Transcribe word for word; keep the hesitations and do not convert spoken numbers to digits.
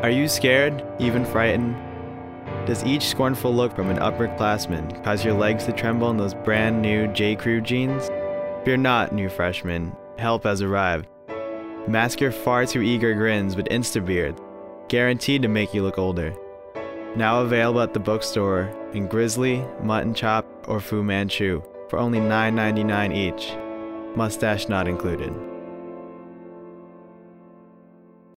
Are you scared, even frightened? Does each scornful look from an upperclassman cause your legs to tremble in those brand new J. Crew jeans? Fear not, new freshman, help has arrived. Mask your far too eager grins with Instabeard, guaranteed to make you look older. Now available at the bookstore in Grizzly, Mutton Chop, or Fu Manchu for only nine ninety-nine each. Mustache not included.